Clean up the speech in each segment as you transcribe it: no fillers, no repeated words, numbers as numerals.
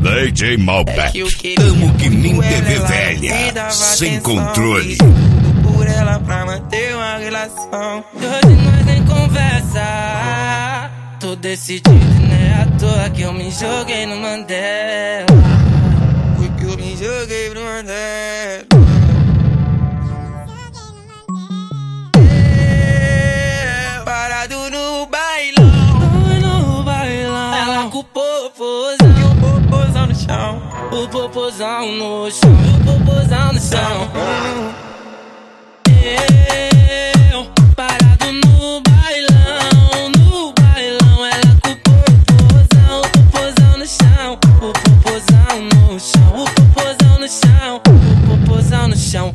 DJ Malbec. Tamo que nem TV velha, sem controle. Por ela pra manter uma relação. Hoje nós nem conversa. Tô decidido, né? À toa que eu me joguei no Mandela. Foi que eu me joguei pro Mandela. Parado no bailão. Ela com o popozão. E o popozão no chão. O popozão no chão. O popozão no chão. Eu parado no bailão. No bailão. Ela com o popozão. O popozão no chão. O popozão no chão. O popozão no chão. O popozão no chão.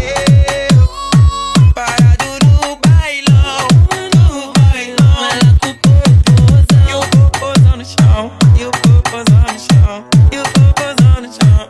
Parado no bailão. No bailão. Ela com o popozão. E o popozão no chão. E o popozão no chão. E o popozão no chão.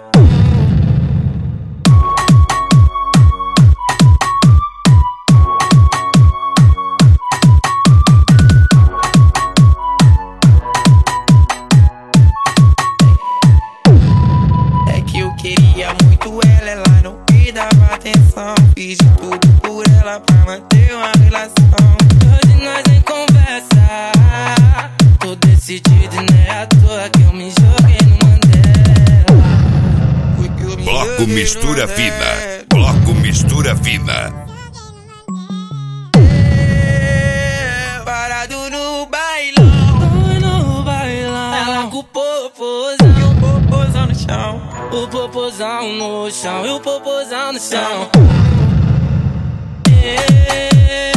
É que eu queria muito ela, ela não me dava atenção. Fiz de tudo por ela pra manter uma relação. Hoje nós nem conversa. Tô decidido, né? À toa que eu me joguei no Mandela. Foi que eu me Bloco joguei no mistura Mandela. fina. Bloco mistura fina. Parado no bailão. No bailão. Ela com o E popozão. o popozão no chão. O popozão no chão. E o popozão no chão.